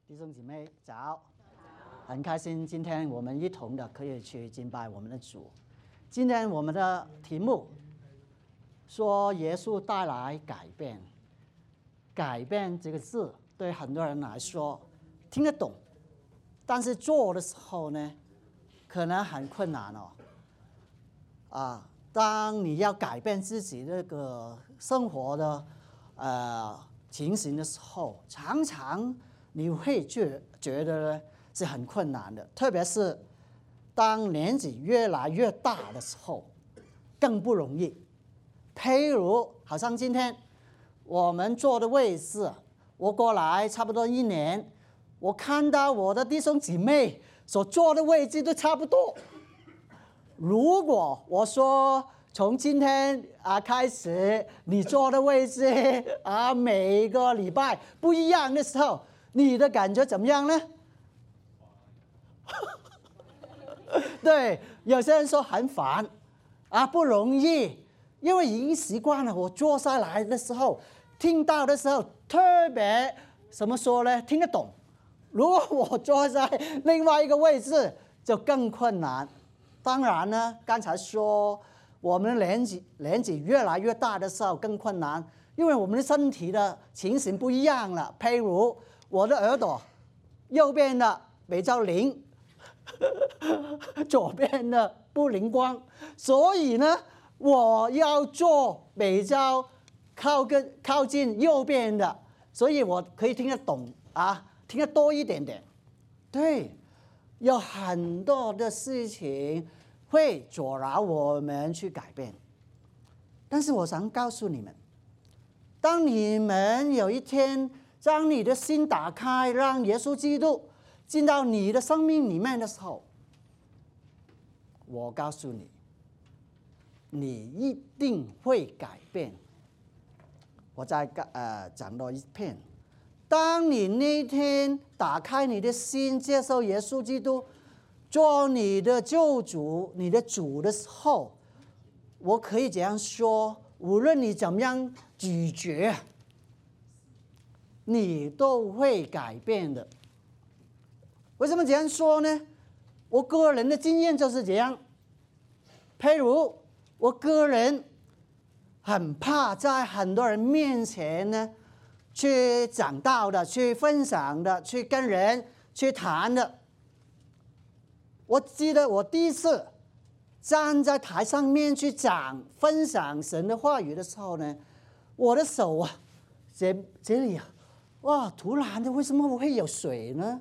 弟兄姐妹早，很开心今天我们一同的可以去敬拜我们的主。今天我们的题目说耶稣带来改变。改变这个字对很多人来说听得懂，但是做的时候呢，可能很困难哦。当你要改变自己这个生活的情形的时候，常常你会觉得是很困难的，特别是当年纪越来越大的时候，更不容易。譬如好像今天我们坐的位置，我过来差不多1年，我看到我的弟兄姐妹所坐的位置都差不多。如果我说从今天开始，你坐的位置每个礼拜不一样的时候，你的感觉怎么样呢？对，有些人说很烦不容易，因为已经习惯了。我坐下来的时候，听到的时候特别怎么说呢？听得懂。如果我坐在另外一个位置，就更困难。当然呢，刚才说我们年纪越来越大的时候更困难，因为我们的身体的情形不一样了。譬如我的耳朵右边的比较灵，左边的不灵光，所以呢，我要做比较靠近右边的，所以我可以听得懂听得多一点点。对，有很多的事情会阻挠我们去改变。但是我想告诉你们，当你们有一天将你的心打开，让耶稣基督进到你的生命里面的时候，我告诉你，你一定会改变。我再讲多一遍，当你那天打开你的心，接受耶稣基督做你的救主、你的主的时候，我可以这样说，无论你怎么样咀嚼，你都会改变的。为什么这样说呢？我个人的经验就是这样。譬如我个人很怕在很多人面前呢去讲道的、去分享的、去跟人去谈的。我记得我第一次站在台上面去分享神的话语的时候呢，我的手这里突然的为什么我会有水呢？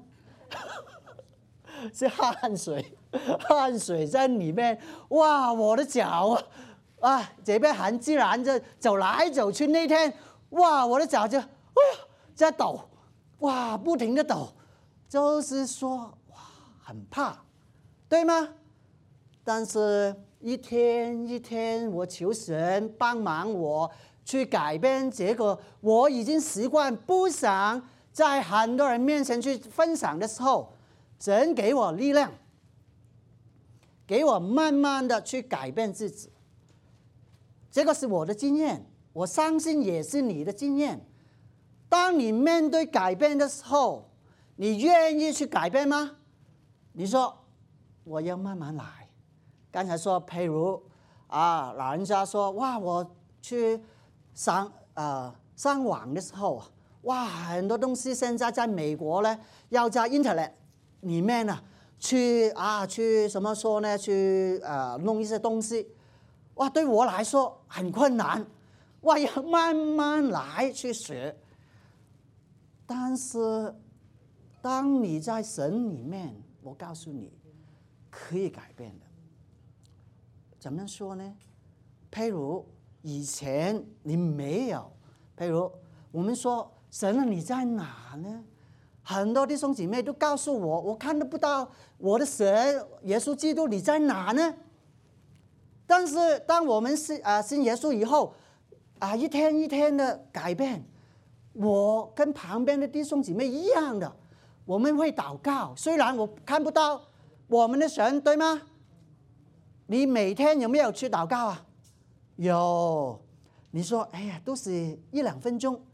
是汗水在里面。我的脚这边很自然就走来走去。那天我的脚就在抖，不停的抖，就是说很怕，对吗？但是一天一天我求神帮忙我去改变这个我已经习惯不想在很多人面前去分享的时候，神给我力量，给我慢慢的去改变自己。这个是我的经验，我相信也是你的经验。当你面对改变的时候，你愿意去改变吗？你说我要慢慢来。刚才说譬如老人家说我去上网的时候很多东西现在在美国呢要在 Internet 里面呢去什么说呢，去弄一些东西，对我来说很困难，要慢慢来去学。但是当你在神里面，我告诉你可以改变的。怎么说呢？譬如以前你没有，譬如我们说神啊你在哪呢？很多弟兄姐妹都告诉我，我看不到我的神耶稣基督你在哪呢？但是当我们信耶稣以后一天一天的改变，我跟旁边的弟兄姐妹一样的，我们会祷告。虽然我看不到我们的神，对吗？你每天有没有去祷告有。你说都是1-2分钟，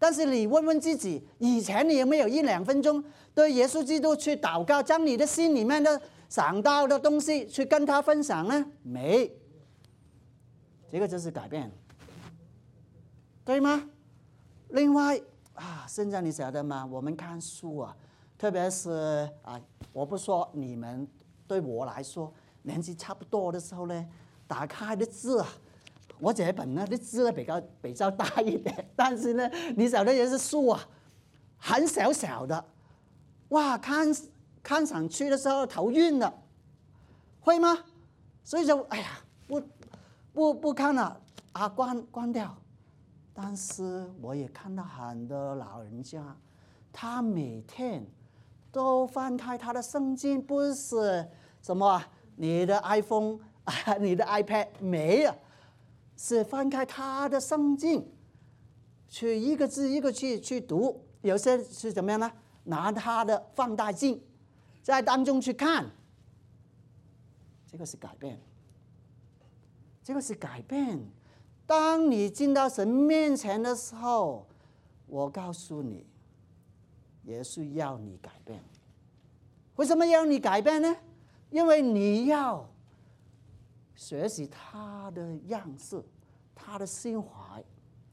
但是你问问自己，以前你有没有1-2分钟对耶稣基督去祷告，将你的心里面的想到的东西去跟他分享呢？没。这个就是改变，对吗？另外现在你晓得吗？我们看书啊，特别是我不说你们，对我来说年纪差不多的时候呢，打开的字啊，我这本呢的字比较大一点，但是呢，你晓得也是书啊，很小小的，哇，看上去的时候头晕了，会吗？所以就哎呀，不看了关掉。但是我也看到很多老人家，他每天都翻开他的圣经，不是什么你的 iPhone 你的 iPad 没有，是翻开他的圣经，去一个字一个字去读。有些是怎么样呢？拿他的放大镜在当中去看。这个是改变，这个是改变。当你进到神面前的时候，我告诉你，耶稣要你改变。为什么要你改变呢？因为你要学习他的样式，他的心怀，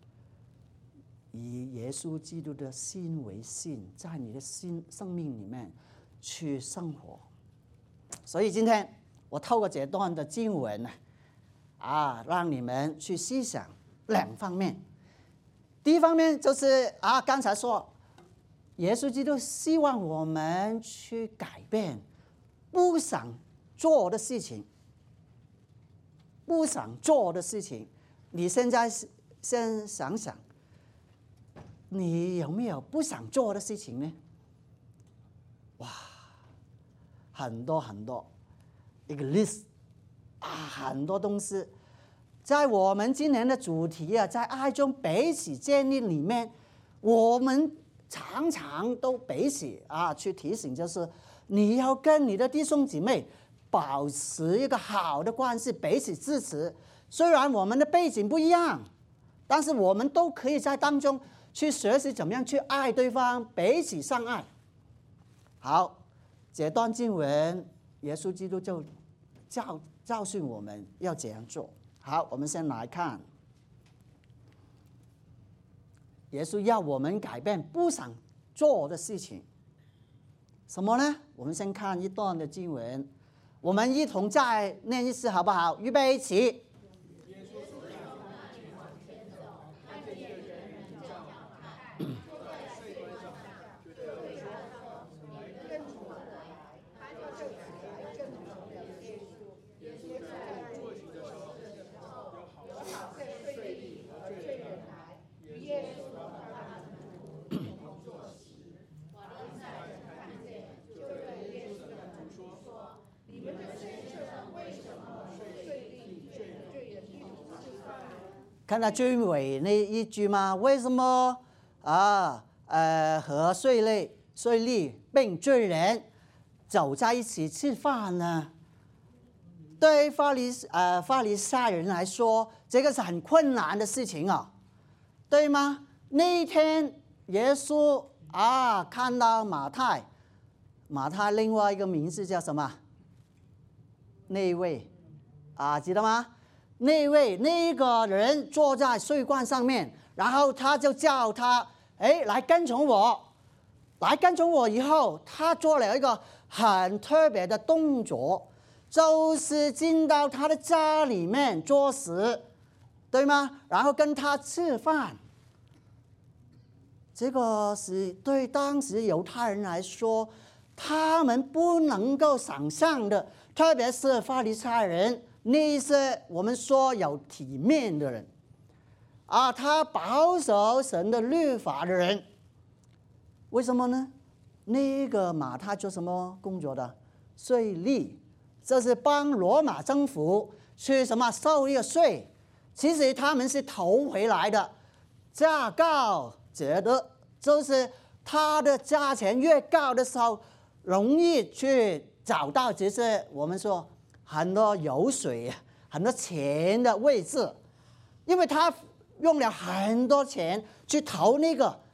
以耶稣基督的心为心，在你的生命里面去生活。所以今天我透过这段的经文让你们去思想2方面。第一方面就是刚才说，耶稣基督希望我们去改变不想做的事情。不想做的事情，你现在先想想，你有没有不想做的事情呢？哇，很多很多，一个 list。很多东西，在我们今年的主题在爱中彼此建立里面，我们常常都彼此去提醒，就是你要跟你的弟兄姐妹保持一个好的关系，彼此支持。虽然我们的背景不一样，但是我们都可以在当中去学习怎么样去爱对方，彼此相爱。好，这段经文，耶稣基督就教训我们要怎样做。好，我们先来看，耶稣要我们改变不想做的事情，什么呢？我们先看一段的经文，我们一同再念一次好不好？预备起。看到最尾那一句吗？为什么和税吏并罪人走在一起吃饭呢？对法利赛人来说，这个是很困难的事情对吗？那一天耶稣看到马太另外一个名字叫什么？那一位记得吗？那个人坐在税关上面，然后他就叫他来跟从我。来跟从我以后，他做了一个很特别的动作，就是进到他的家里面做事，对吗？然后跟他吃饭。这个是对当时犹太人来说，他们不能够想象的，特别是法利赛人，那些我们说有体面的人他保守神的律法的人。为什么呢？那个马太做什么工作的？税吏，这是帮罗马政府去收一个税。其实他们是偷回来的，价高者得，就是他的价钱越高的时候，容易去找到这些我们说很多油水、很多钱的位置，因为他用了很多钱去投那个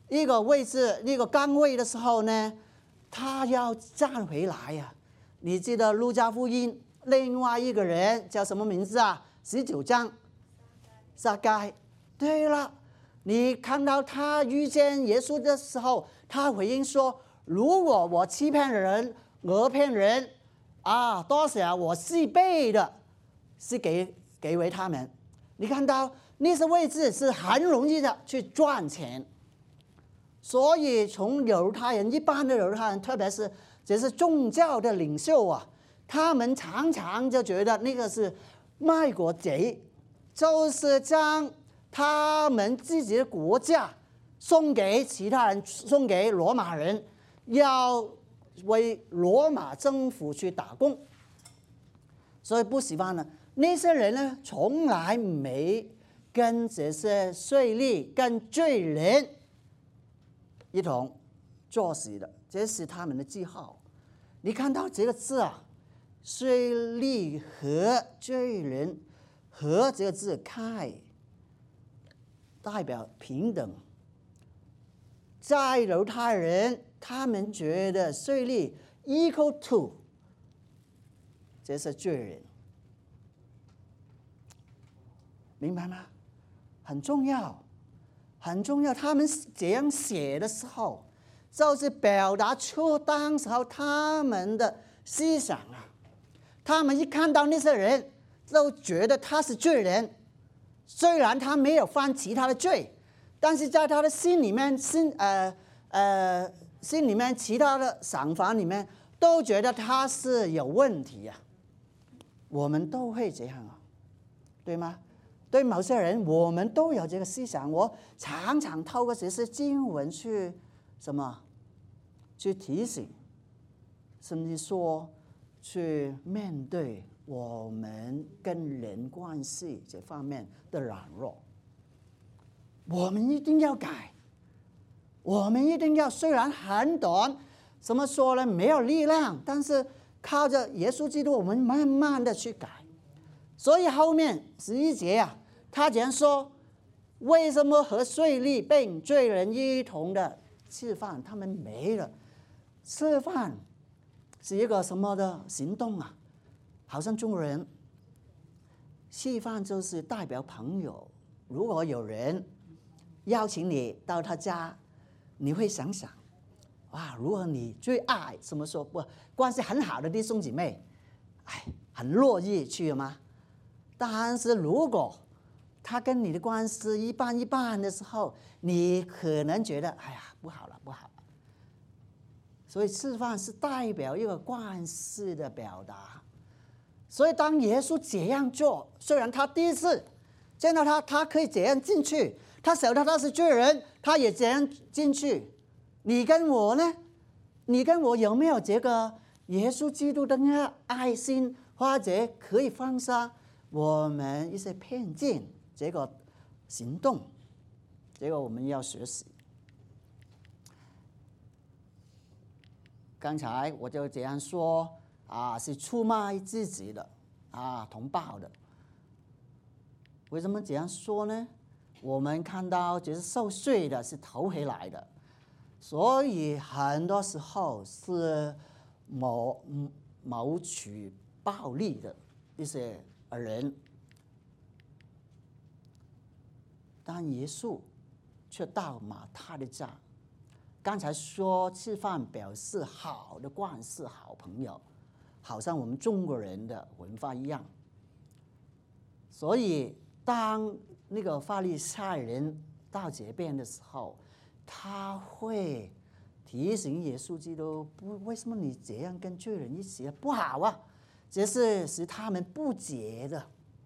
一个位置、一个岗位的时候呢，他要站回来呀。你记得路加福音另外一个人叫什么名字啊？19章，撒该。对了，你看到他遇见耶稣的时候，他回应说：“如果我欺骗人、讹骗人，多少我4倍的，是给为他们。”你看到那些位置是很容易的去赚钱，所以从犹太人一般的犹太人，特别是这是宗教的领袖啊，他们常常就觉得那个是卖国贼，就是将他们自己的国家送给其他人，送给罗马人，要为罗马政府去打工，所以不喜欢呢。那些人呢，从来没跟这些税吏、跟罪人一同做事的，这是他们的记号。你看到这个字啊，税吏和罪人，和这个字开，代表平等。在犹太人，他们觉得税吏 equal to 这是罪人，明白吗？很重要，很重要。他们这样写的时候，就是表达出当时候他们的思想啊。他们一看到那些人，都觉得他是罪人，虽然他没有犯其他的罪，但是在他的心里面，心里面其他的想法里面，都觉得他是有问题啊。我们都会这样啊，对吗？对某些人，我们都有这个思想。我常常透过这些经文去去提醒，甚至说去面对我们跟人关系这方面的软弱。我们一定要改，我们一定要，虽然很短，怎么说呢？没有力量，但是靠着耶稣基督，我们慢慢的去改。所以后面11节啊，他讲说，为什么和税吏并罪人一同的吃饭？他们没了。吃饭是一个什么的行动啊？好像中国人吃饭就是代表朋友。如果有人邀请你到他家，你会想想，哇，如果你最爱怎么说不关系很好的弟兄姐妹，很乐意去吗？但是如果他跟你的关系一般一般的时候，你可能觉得不好了。所以吃饭是代表一个关系的表达。所以当耶稣这样做，虽然他第一次见到他可以这样进去，他晓得他是罪人，他也这样进去。你跟我呢？你跟我有没有这个耶稣基督的爱心，或者可以放下我们一些偏见这个行动？这个我们要学习。刚才我就这样说是出卖自己的同胞的。为什么这样说呢？我们看到就是受税的是偷回来的，所以很多时候是谋取暴利的一些人。但耶稣却到马太的家。刚才说吃饭表示好的关系、好朋友，好像我们中国人的文化一样。所以当那个法利赛人到这边的时候，他会提醒耶稣基督：为什么你这样跟罪人一起不好啊？这是使他们不解的。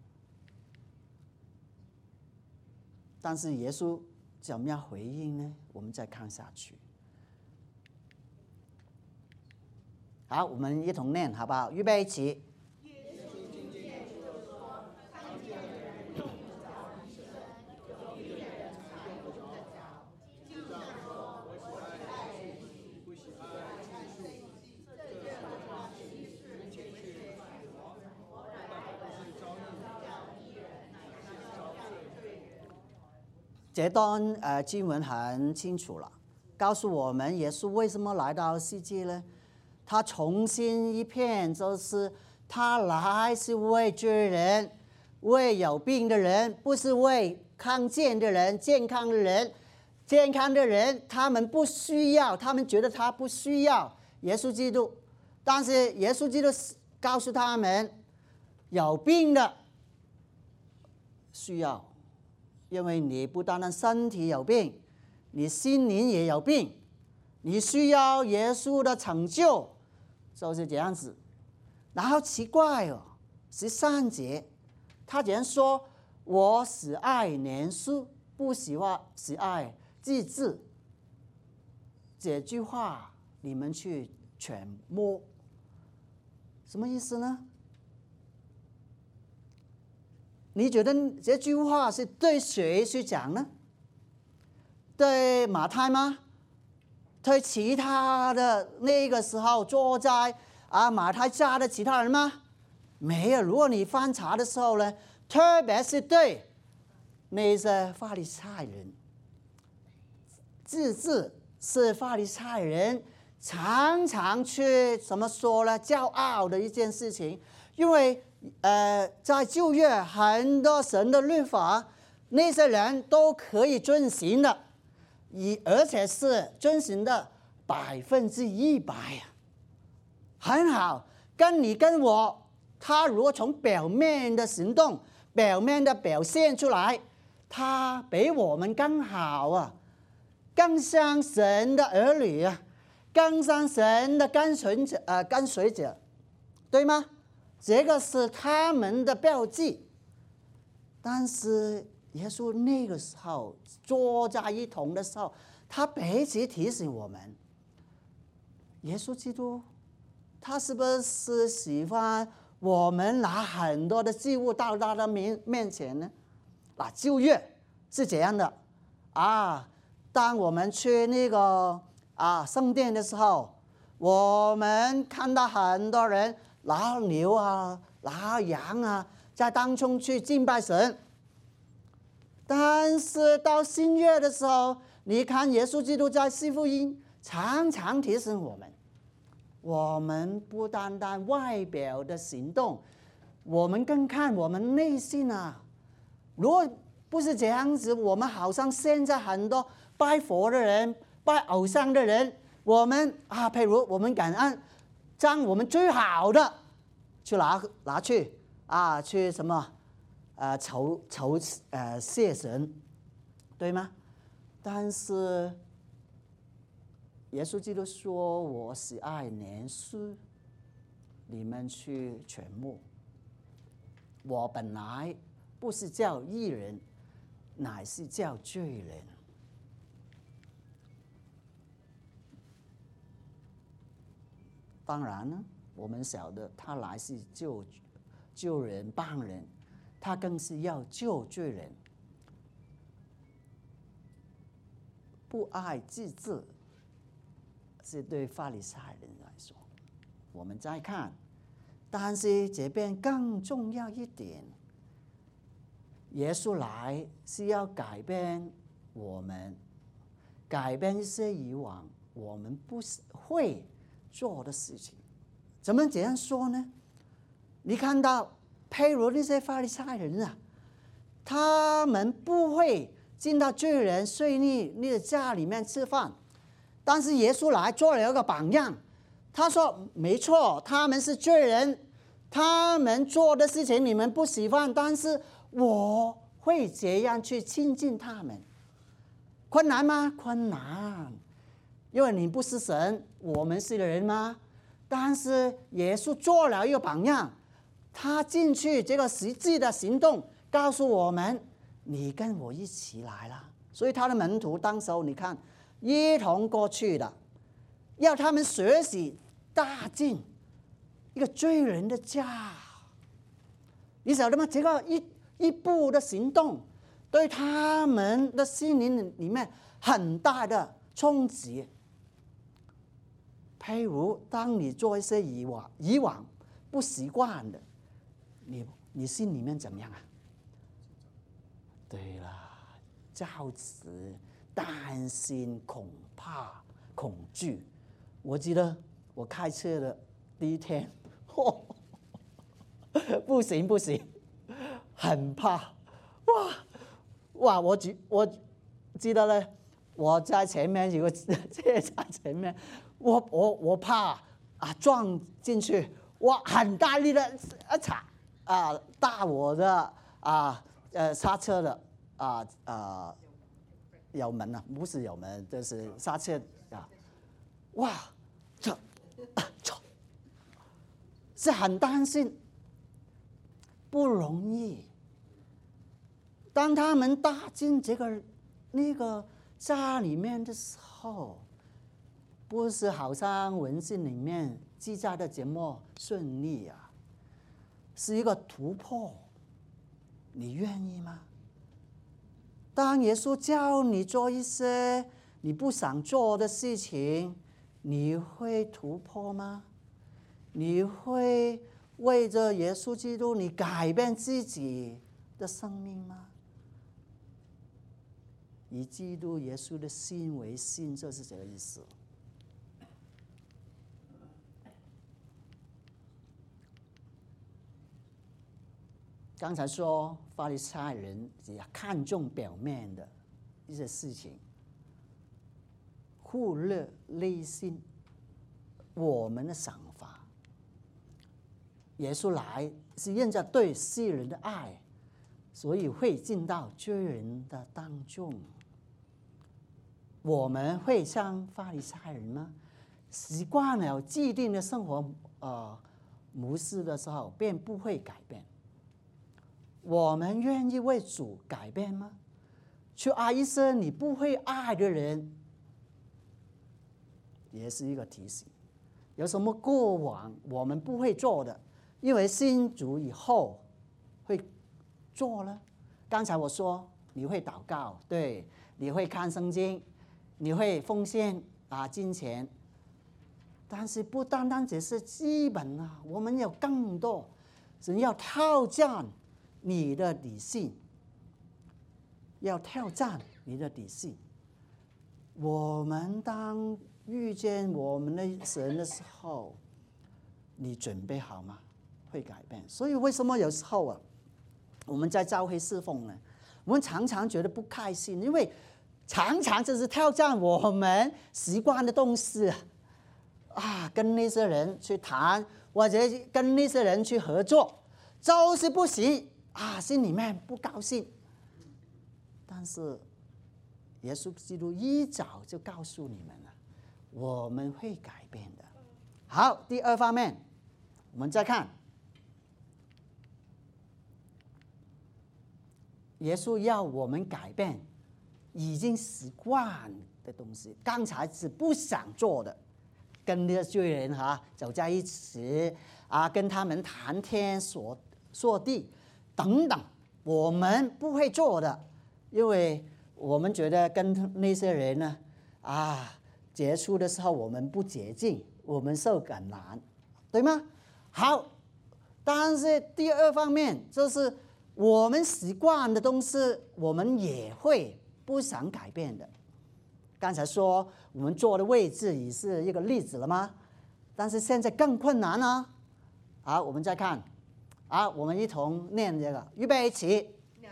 但是耶稣怎么样回应呢？我们再看下去。好，我们一同念好不好？预备起。 这段经文很清楚了，告诉我们耶稣为什么来到世界呢？他重新一遍，就是他来是为罪人，为有病的人，不是为康健的人、健康的人。健康的人他们不需要，他们觉得他不需要耶稣基督，但是耶稣基督告诉他们，有病的需要，因为你不单单身体有病，你心灵也有病，你需要耶稣的拯救，就是这样子。然后奇怪哦，13节他竟然说，我喜爱年数，不喜爱自治。这句话你们去揣摩，什么意思呢？你觉得这句话是对谁去讲呢？对马太吗？对其他的那个时候坐在马太家的其他人吗？没有。如果你翻查的时候呢，特别是对那些法利赛人，自治是法利赛人常常去怎么说呢？骄傲的一件事情，因为在旧约很多神的律法，那些人都可以遵行的，而且是遵行的100%呀，很好。跟你跟我，他如果从表面的行动、表面的表现出来，他比我们更好啊，更像神的儿女啊，更像神的跟随者，对吗？这个是他们的标记。但是耶稣那个时候坐在一同的时候，他彼此提醒我们，耶稣基督他是不是喜欢我们拿很多的祭物到他的面前呢？旧约是这样的当我们去那个圣殿的时候，我们看到很多人拿牛拿羊在当中去敬拜神。但是到新约的时候，你看耶稣基督在四福音常常提醒我们，我们不单单外表的行动，我们更看我们内心如果不是这样子，我们好像现在很多拜佛的人、拜偶像的人，我们譬如我们感恩，将我们最好的去拿去去什么谢神，对吗？但是耶稣基督说，我喜爱年数，你们去揣摩。我本来不是叫义人，乃是叫罪人。当然呢，我们晓得他来是救人帮人，他更是要救罪人。不爱自治是对法利赛人来说。我们再看，但是这边更重要一点，耶稣来是要改变我们，改变一些以往我们不会做的事情。怎么这样说呢？你看到譬如那些法利赛人他们不会进到罪人税吏的家里面吃饭，但是耶稣来做了一个榜样，他说没错，他们是罪人，他们做的事情你们不喜欢，但是我会这样去亲近他们。困难吗？困难，因为你不是神，我们是人吗？但是耶稣做了一个榜样，他进去这个实际的行动告诉我们，你跟我一起来了。所以他的门徒当时候你看一同过去的，要他们学习踏进一个罪人的家。你晓得吗？这个一步的行动对他们的心灵里面很大的冲击。譬如当你做一些以往不习惯的，你心里面怎么样对了， 造词、担心、恐怕、恐惧。我记得我开车的第一天，不行，很怕，哇！我记得呢，我在前面有个车在前面，我怕撞进去，我很大力的踩打我的刹车的油门啊，不是油门，就是刹车哇，是很担心，不容易。当他们踏进那个家里面的时候，不是好像文献里面记载的这么顺利啊，是一个突破。你愿意吗？当耶稣叫你做一些你不想做的事情，你会突破吗？你会为着耶稣基督，你改变自己的生命吗？以基督耶稣的心为心，就是这个意思。刚才说法利赛人只看重表面的一些事情，忽略内心我们的想法。耶稣来是因着对世人的爱，所以会进到罪人的当中。我们会像法利赛人吗？习惯了既定的生活模式的时候，便不会改变。我们愿意为主改变吗？去爱一些你不会爱的人，也是一个提醒。有什么过往我们不会做的，因为信主以后会做了。刚才我说你会祷告，对，你会看圣经，你会奉献金钱，但是不单单只是基本啊，我们有更多，是要挑战你的底线，要挑战你的底线。我们当遇见我们的神的时候，你准备好吗？会改变。所以为什么有时候我们在教会侍奉呢，我们常常觉得不开心，因为常常就是挑战我们习惯的东西跟那些人去谈，或者跟那些人去合作，就是不行心里面不高兴。但是耶稣基督一早就告诉你们了，我们会改变的。好，第二方面，我们再看耶稣要我们改变已经习惯的东西。刚才是不想做的，跟那些罪人走在一起跟他们谈天说地等等，我们不会做的，因为我们觉得跟那些人呢接触的时候我们不洁净，我们受感染，对吗？好，但是第二方面就是我们习惯的东西，我们也会不想改变的。刚才说我们坐的位置也是一个例子了吗？但是现在更困难了。好，我们再看我们一同念这个，预备起。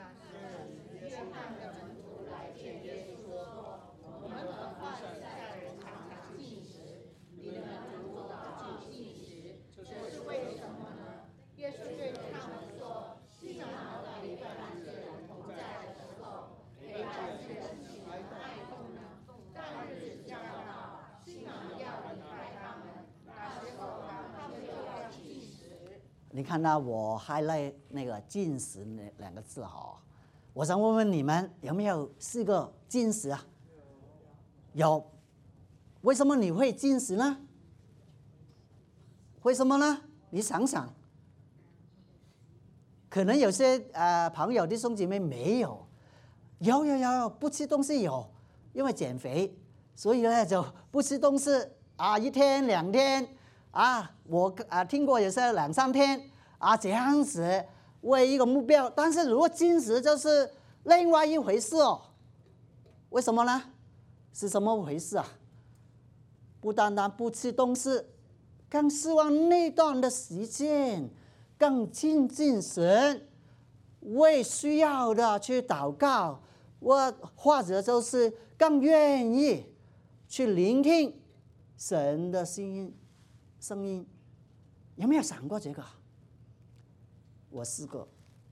你看到我 highlight 那个禁食那两个字我想问问你们有没有试过禁食有。为什么你会禁食呢？为什么呢？你想想，可能有些朋友弟兄姐妹没有，有不吃东西有，因为减肥，所以呢就不吃东西1天2天我听过有些2、3天这样子为一个目标。但是如果禁食就是另外一回事为什么呢？是怎么回事啊？不单单不吃东西，更希望那段的时间更亲近神，为需要的去祷告，或者就是更愿意去聆听神的声音。有没有想过这个？我试过，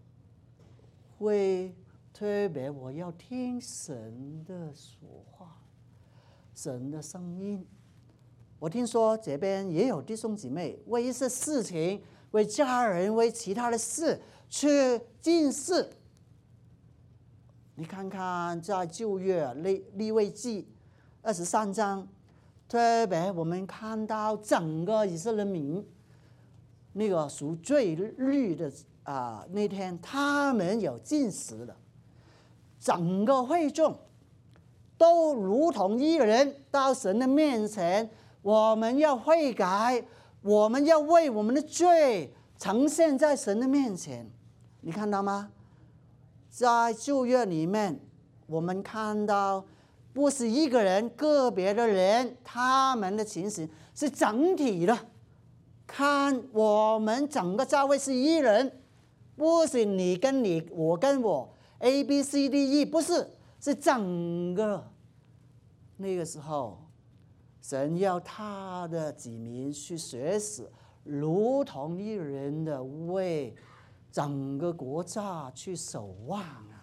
会特别我要听神的说话，神的声音。我听说这边也有弟兄姐妹为一些事情、为家人、为其他的事去禁食。你看看在旧约利未记23章，特别我们看到整个以色列民那个赎罪日的那天，他们有禁食的，整个会众都如同一人到神的面前。我们要悔改，我们要为我们的罪呈现在神的面前。你看到吗？在旧约里面，我们看到不是一个人个别的人他们的情形，是整体的。看我们整个教会是一人，不是你跟你，我跟我 A B C D E， 不是，是整个。那个时候神要他的子民去学习，如同一人的为整个国家去守望啊！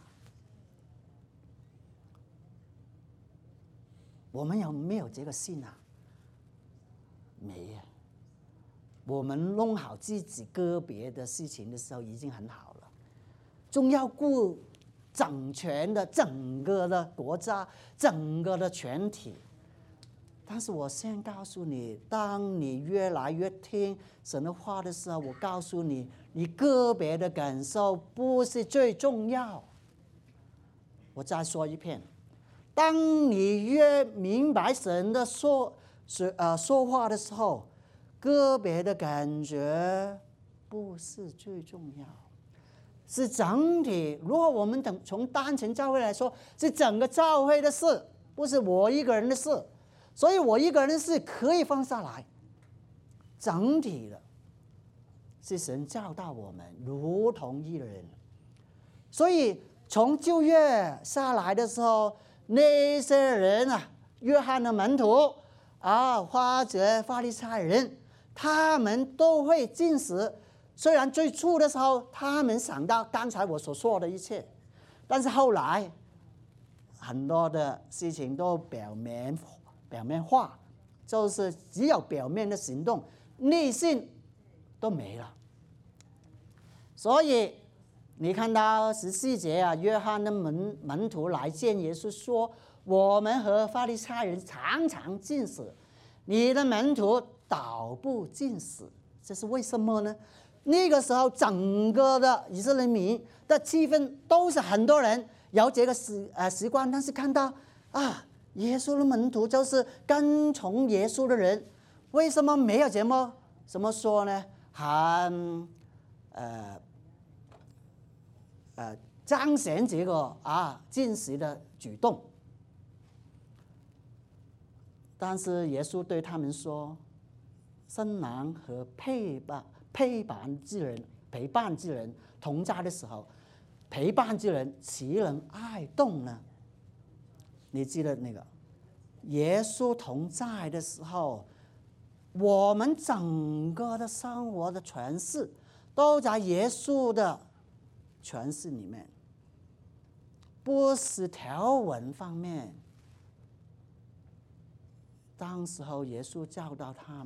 我们有没有这个信啊？没有。我们弄好自己个别的事情的时候已经很好了，仲要顾整全的整个的国家，整个的全体。但是我先告诉你，当你越来越听神的话的时候，我告诉你，你个别的感受不是最重要。我再说一遍，当你越明白神的说话的时候，个别的感觉不是最重要，是整体。如果我们从单纯教会来说，是整个教会的事，不是我一个人的事。所以我一个人是可以放下来，整体的是神教导我们如同一人。所以从旧约下来的时候，那些人约翰的门徒或者法利赛人，他们都会禁食。虽然最初的时候他们想到刚才我所说的一切，但是后来很多的事情都表面化，就是只有表面的行动，内心都没了。所以你看到14节约翰的门徒来见耶稣说，我们和法利赛人常常禁食，你的门徒倒不禁食，这是为什么呢？那个时候整个的以色列民的气氛都是很多人有这个习惯，但是看到耶稣的门徒就是跟从耶稣的人，为什么没有怎么说呢？很彰显这个禁食的举动。但是耶稣对他们说，生男和陪伴之人同在的时候，陪伴之人岂能爱动呢？你记得那个耶稣同在的时候，我们整个的生活的诠释都在耶稣的诠释里面，不是条文方面。当时候耶稣教导他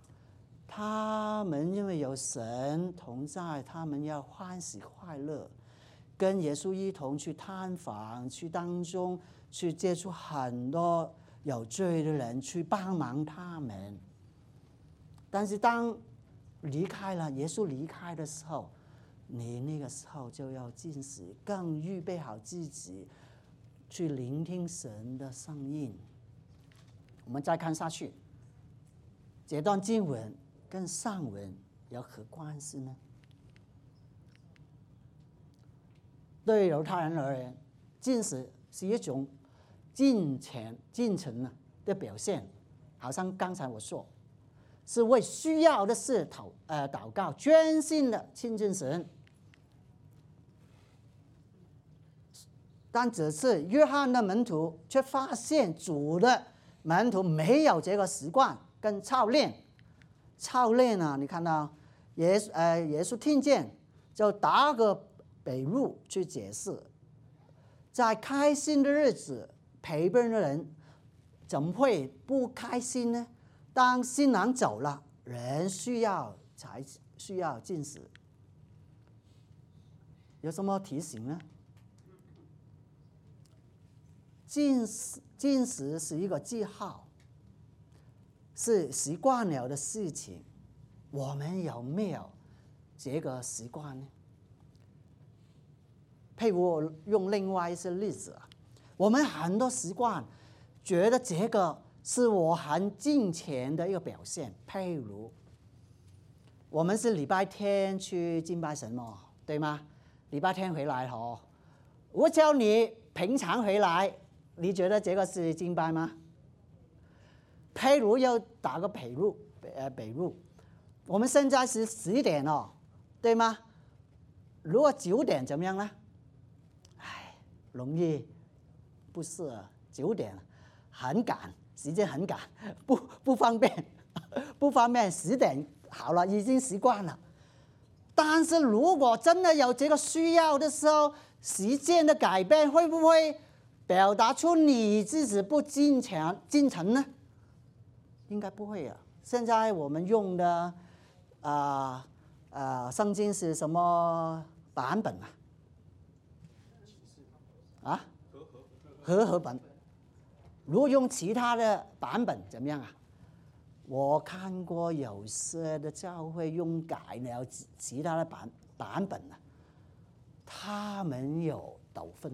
们因为有神同在，他们要欢喜快乐，跟耶稣一同去探访，去当中去接触很多有罪的人，去帮忙他们。但是当离开了，耶稣离开的时候，你那个时候就要禁食，更预备好自己去聆听神的声音。我们再看下去，这段经文跟上文有何关系呢？对犹太人而言，禁食是一种敬诚的表现，好像刚才我说，是为需要的事祷告，专心的亲近神。但只是约翰的门徒却发现主的门徒没有这个习惯跟操练。操练呢，你看到耶稣听见就打个比喻去解释，在开心的日子陪伴的人怎么会不开心呢？当新郎走了，人才需要禁食。有什么提醒呢？禁食是一个记号，是习惯了的事情。我们有没有这个习惯呢？譬如我用另外一些例子啊，我们很多习惯觉得这个是我很敬虔的一个表现。譬如我们是礼拜天去敬拜神嘛，对吗？礼拜天回来我叫你平常回来，你觉得这个是敬拜吗？譬如要打个比喻，我们现在是10点对吗？如果9点怎么样呢？容易不是9点，很赶，时间很赶，不方便，不方便。10点好了，已经习惯了。但是如果真的有这个需要的时候，时间的改变会不会表达出你自己不敬诚呢？应该不会啊。现在我们用的圣经是什么版本啊？和合本。如果用其他的版本怎么样啊？我看过有些的教会用改了其他的版本他们有得分。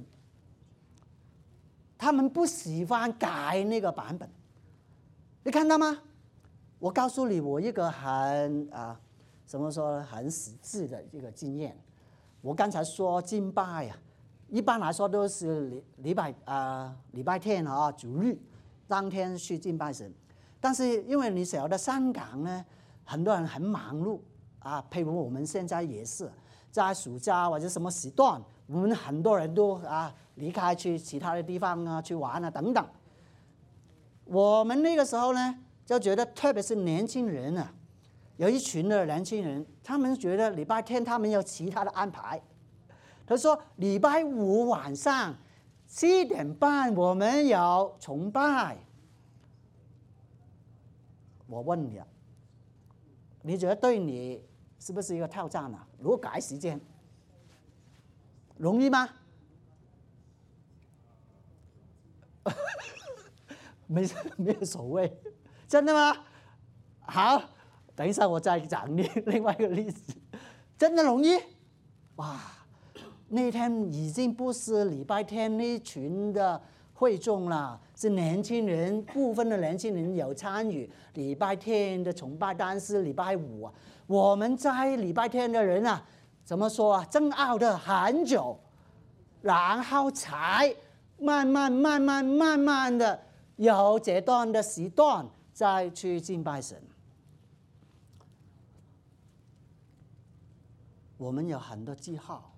他们不喜欢改那个版本，你看到吗？我告诉你，我一个很很实质的一个经验。我刚才说敬拜一般来说都是礼拜天主日当天去敬拜神。但是因为你晓得香港呢，很多人很忙碌譬如我们现在也是在暑假或者什么时段，我们很多人都离开去其他的地方去玩等等。我们那个时候呢，就觉得特别是年轻人有一群的年轻人，他们觉得礼拜天他们有其他的安排。他说礼拜5晚上7点半我们有崇拜。我问你你觉得对你是不是一个挑战如果改时间容易吗？没有所谓，真的吗？好，等一下我再讲另外一个例子。真的容易？哇，那天已经不是礼拜天那群的会众了，是年轻人，部分的年轻人有参与礼拜天的崇拜，但是礼拜5我们在礼拜天的人怎么说争拗的很久，然后才慢慢的有这段的时段再去敬拜神。我们有很多记号，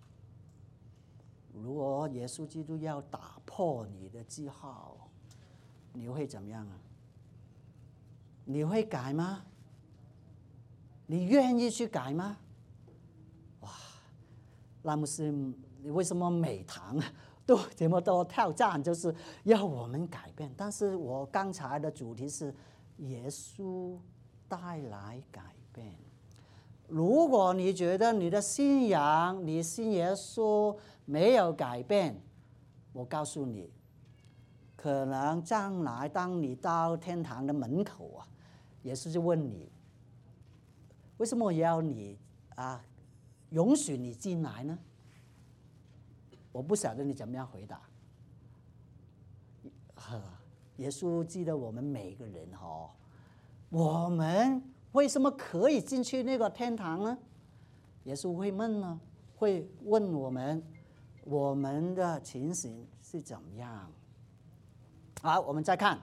如果耶稣基督要打破你的记号，你会怎么样你会改吗？你愿意去改吗？哇，拉姆斯，你为什么每堂都这么多挑战，就是要我们改变？但是我刚才的主题是耶稣带来改变。如果你觉得你的信仰，你信耶稣没有改变，我告诉你，可能将来当你到天堂的门口耶稣就问你，为什么要你允许你进来呢？我不晓得你怎么样回答。耶稣记得我们每个人我们为什么可以进去那个天堂呢？耶稣会问我们，我们的情形是怎么样？ 好，我们再看，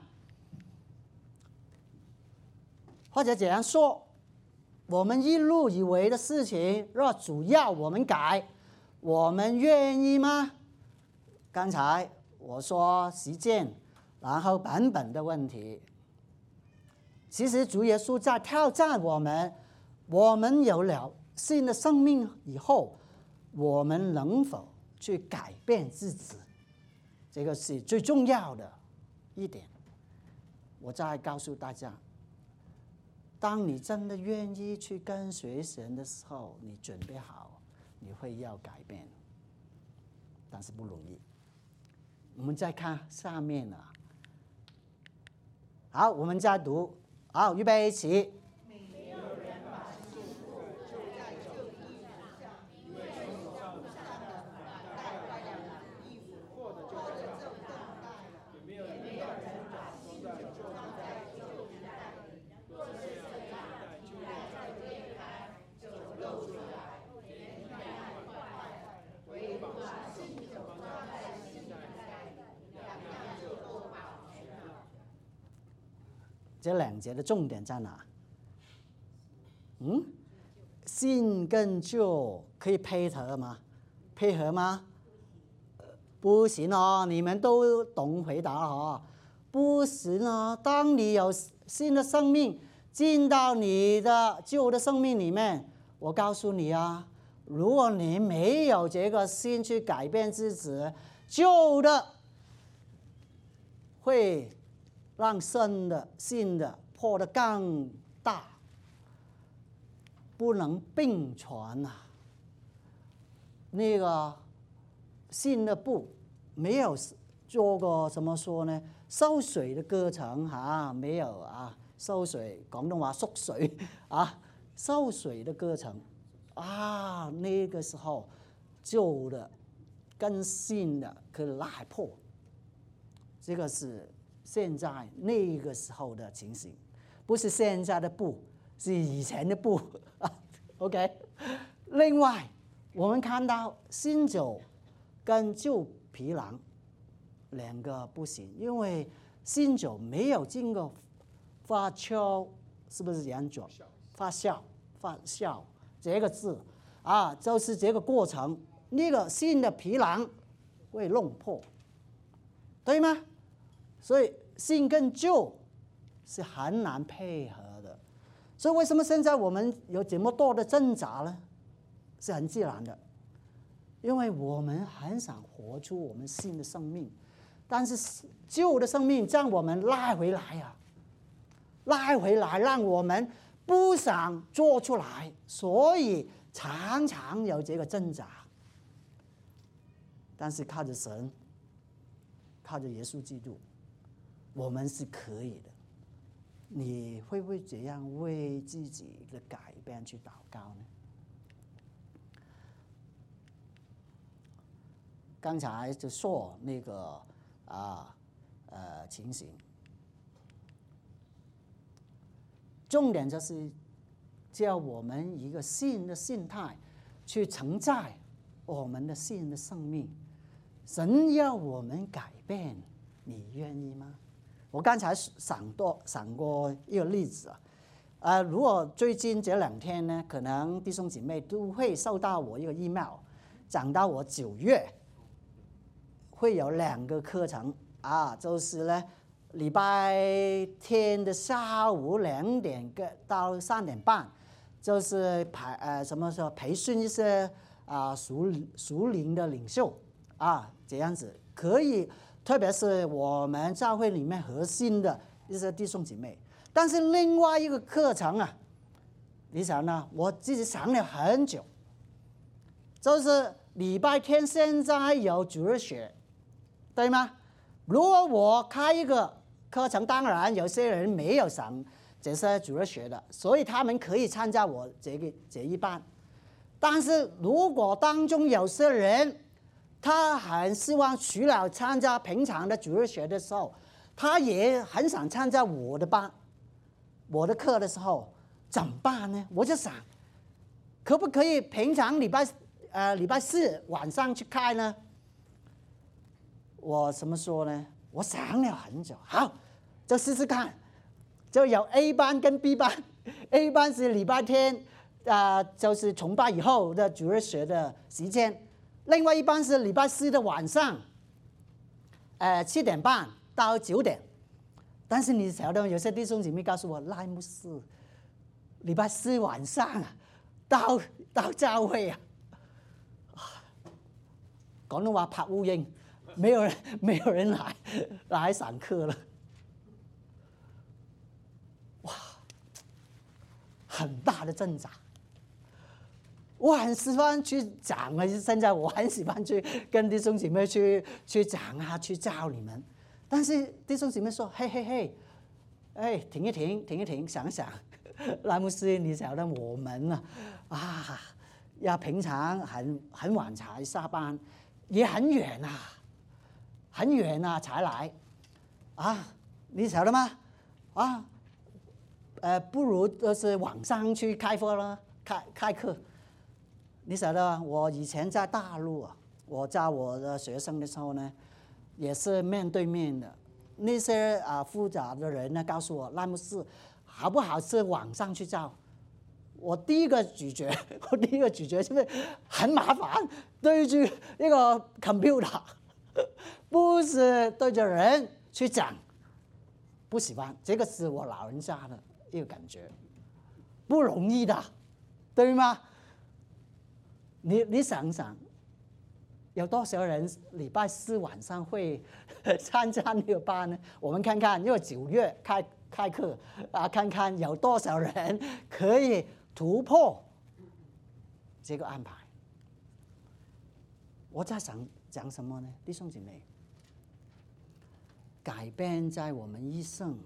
或者怎样说，我们一路以为的事情，若主要我们改，我们愿意吗？刚才我说实践，然后版本的问题。其实主耶稣在挑战我们，我们有了新的生命以后，我们能否去改变自己？这个是最重要的一点。我再告诉大家，当你真的愿意去跟随神的时候，你准备好，你会要改变，但是不容易。我们再看下面啊，好，我们再读，好，预备起。 没有人把幸福就在旧衣上，因为手上的反带坏了衣服，或者就正当带了。也没有人把新酒装在旧衣袋里，若是这样，衣袋就裂开，酒漏出来，连衣带坏了。唯把新酒装在新衣袋里，两样就都保全了。 这两节的重点在哪？新跟旧可以配合吗？配合吗？不行哦，你们都懂回答哦。不行哦，当你有新的生命进到你的旧的生命里面，我告诉你啊，如果你没有这个心去改变自己，旧的会让新的破得更大，不能并存啊。那个新的布没有做过怎么说呢？收水的过程没有啊，收水广东话缩水啊，收水的过程啊，那个时候旧的跟新的可以拉破，这个是现在那个时候的情形，不是现在的布，是以前的布OK， 另外我们看到新酒跟旧皮囊两个不行，因为新酒没有经过发酵，是不是这样做？发酵这个字啊，就是这个过程，那个新的皮囊会弄破，对吗？所以新跟旧是很难配合的，所以为什么现在我们有这么多的挣扎呢？是很自然的，因为我们很想活出我们新的生命，但是旧的生命将我们拉回来啊，拉回来让我们不想做出来，所以常常有这个挣扎。但是靠着神，靠着耶稣基督，我们是可以的。你会不会这样为自己的改变去祷告呢？刚才就说那个情形，重点就是叫我们一个新的心态去承载我们的新的生命。神要我们改变，你愿意吗？我刚才想过一个例子啊，如果最近这2天呢，可能弟兄姐妹都会收到我一个 email， 讲到我9月会有2个课程啊，就是呢礼拜天的下午2点到3点半，就是培训一些属灵的领袖啊，这样子可以，特别是我们教会里面核心的一些弟兄姐妹。但是另外一个课程啊，你想呢？我自己想了很久，就是礼拜天现在有主日学，对吗？如果我开一个课程，当然有些人没有上这些主日学的，所以他们可以参加我这一班。但是如果当中有些人他很希望除了参加平常的主日学的时候，他也很想参加我的班、我的课的时候，怎么办呢？我就想，可不可以平常礼拜4晚上去开呢？我怎么说呢？ 我想了很久，好，就试试看。就有 A 班跟 B 班，A 班是礼拜天，就是崇拜以后的主日学的时间；另外一班是礼拜四的晚上，7点半到9点。但是你晓得，有些弟兄姐妹告诉我，赖牧师，礼拜四晚上啊，到教会啊，廣東話拍烏蠅，沒有人來上課了。哇，很大的掙扎。我很喜歡去講啊，現在我很喜歡去跟弟兄姐妹去講啊，去教你們。但是弟兄姐妹說：“嘿嘿嘿，哎，停一停，想一想，賴牧師，你曉得我們啊，要平常很晚才下班，也很遠啊才來啊，你曉得嗎？啊。”不如就是網上去開課啦，開課。你曉得，我以前在大陸啊，我教我的學生的時候呢，也是面對面的。那些負責的人呢，告訴我，賴牧師，好不好是網上去教？我第一個拒絕，因為很麻煩，對住一個 computer， 不是對着人去講，不喜歡。這個是我老人家的一個感覺，不容易的，對嗎？你想想，有多少人禮拜四晚上會參加那個班呢？我們看看，因為9月開課看看有多少人可以突破這個安排。我在想講什麼呢？弟兄姐妹，改變在我們一生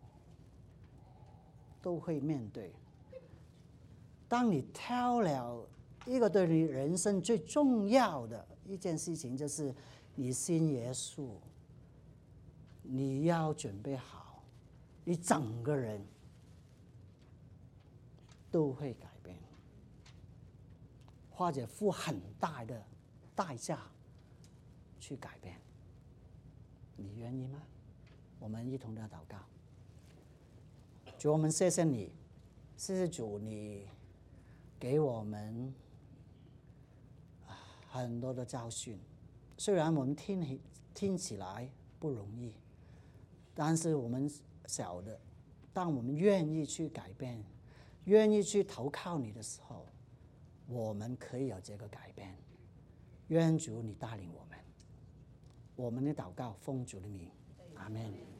都會面對。當你挑了一個對你人生最重要的一件事情，就是你信耶穌，你要準備好，你整個人都會改變，或者付很大的代價去改變。你願意嗎？我們一同的禱告。主，我們謝謝你，謝謝主，你給我們很多的教訓。雖然我們聽起來不容易，但是我們曉得，當我們願意去改變，願意去投靠你的時候，我們可以有這個改變。願主你帶領我們。我們的禱告奉主的名，阿們。